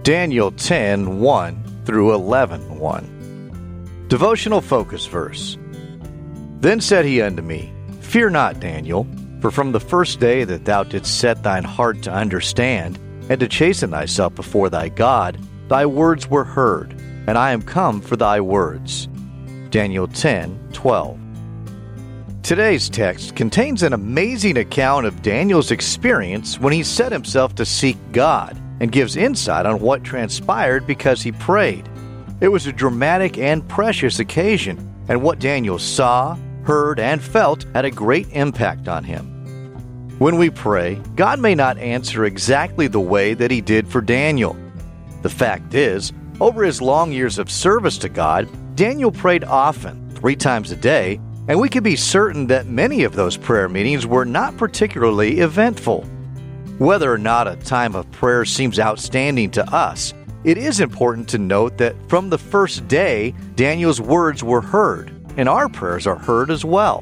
Daniel 10:1 through 11:1. Devotional focus verse. Then said he unto me, Fear not, Daniel, for from the first day that thou didst set thine heart to understand, and to chasten thyself before thy God, thy words were heard, and I am come for thy words. Daniel 10:12. Today's text contains an amazing account of Daniel's experience when he set himself to seek God, and gives insight on what transpired because he prayed. It was a dramatic and precious occasion, and what Daniel saw, heard, and felt had a great impact on him. When we pray, God may not answer exactly the way that he did for Daniel. The fact is, over his long years of service to God, Daniel prayed often, 3 times a day, and we can be certain that many of those prayer meetings were not particularly eventful. Whether or not a time of prayer seems outstanding to us, it is important to note that from the first day, Daniel's words were heard, and our prayers are heard as well.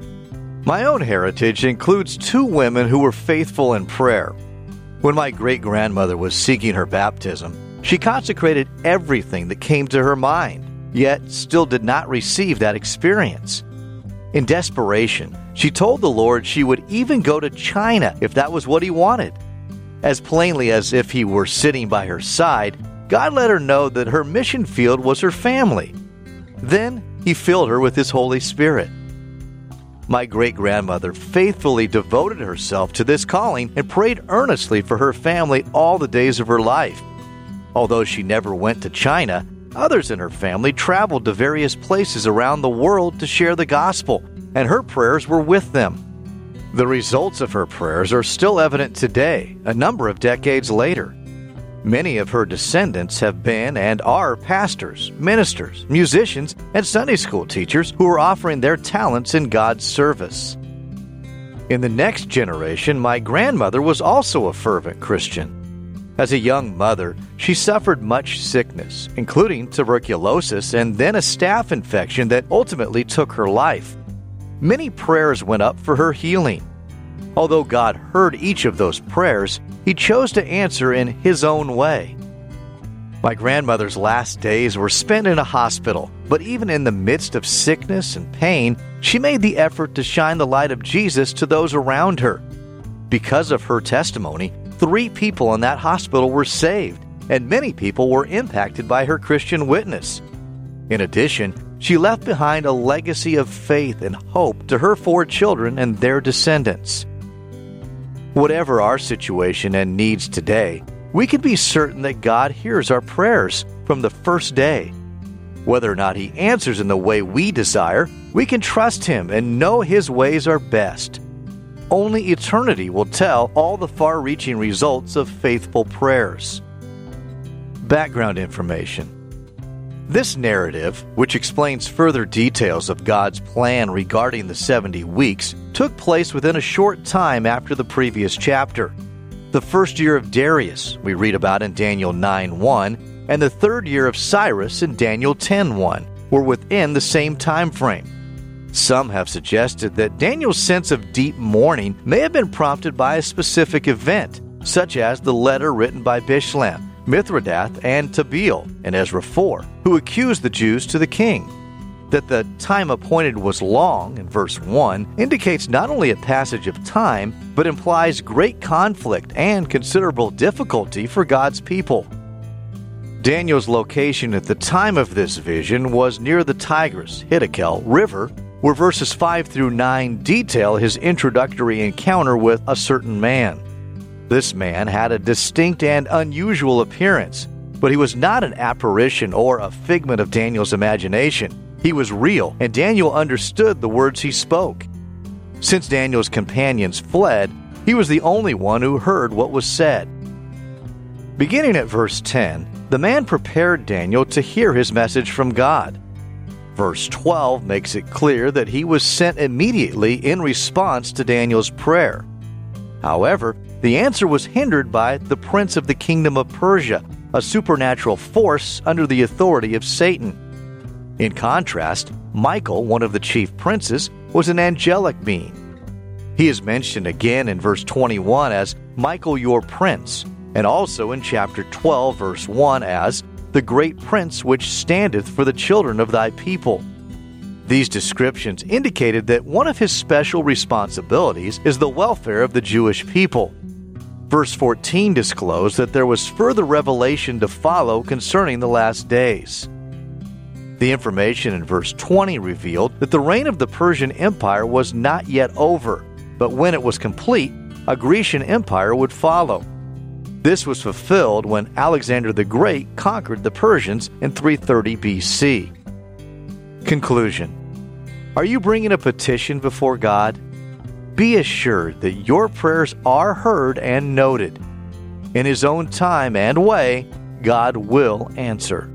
My own heritage includes 2 women who were faithful in prayer. When my great-grandmother was seeking her baptism, she consecrated everything that came to her mind, yet still did not receive that experience. In desperation, she told the Lord she would even go to China if that was what he wanted. As plainly as if he were sitting by her side, God let her know that her mission field was her family. Then he filled her with his Holy Spirit. My great-grandmother faithfully devoted herself to this calling and prayed earnestly for her family all the days of her life. Although she never went to China, others in her family traveled to various places around the world to share the gospel, and her prayers were with them. The results of her prayers are still evident today, a number of decades later. Many of her descendants have been and are pastors, ministers, musicians, and Sunday school teachers who are offering their talents in God's service. In the next generation, my grandmother was also a fervent Christian. As a young mother, she suffered much sickness, including tuberculosis and then a staph infection that ultimately took her life. Many prayers went up for her healing. Although God heard each of those prayers, He chose to answer in His own way. My grandmother's last days were spent in a hospital, but even in the midst of sickness and pain, she made the effort to shine the light of Jesus to those around her. Because of her testimony, 3 people in that hospital were saved, and many people were impacted by her Christian witness. In addition, she left behind a legacy of faith and hope to her 4 children and their descendants. Whatever our situation and needs today, we can be certain that God hears our prayers from the first day. Whether or not He answers in the way we desire, we can trust Him and know His ways are best. Only eternity will tell all the far-reaching results of faithful prayers. Background information. This narrative, which explains further details of God's plan regarding the 70 weeks, took place within a short time after the previous chapter. The first year of Darius, we read about in Daniel 9:1, and the 3rd year of Cyrus in Daniel 10:1, were within the same time frame. Some have suggested that Daniel's sense of deep mourning may have been prompted by a specific event, such as the letter written by Bishlam, Mithridath, and Tabeel in Ezra 4, who accused the Jews to the king. That the time appointed was long, in verse 1, indicates not only a passage of time, but implies great conflict and considerable difficulty for God's people. Daniel's location at the time of this vision was near the Tigris, Hiddekel River, where verses 5 through 9 detail his introductory encounter with a certain man. This man had a distinct and unusual appearance, but he was not an apparition or a figment of Daniel's imagination. He was real, and Daniel understood the words he spoke. Since Daniel's companions fled, he was the only one who heard what was said. Beginning at verse 10, the man prepared Daniel to hear his message from God. Verse 12 makes it clear that he was sent immediately in response to Daniel's prayer. However, the answer was hindered by the prince of the kingdom of Persia, a supernatural force under the authority of Satan. In contrast, Michael, one of the chief princes, was an angelic being. He is mentioned again in verse 21 as Michael your prince, and also in chapter 12, verse 1 as the great prince which standeth for the children of thy people. These descriptions indicated that one of his special responsibilities is the welfare of the Jewish people. Verse 14 disclosed that there was further revelation to follow concerning the last days. The information in verse 20 revealed that the reign of the Persian Empire was not yet over, but when it was complete, a Grecian Empire would follow. This was fulfilled when Alexander the Great conquered the Persians in 330 BC. Conclusion. Are you bringing a petition before God? Be assured that your prayers are heard and noted. In His own time and way, God will answer.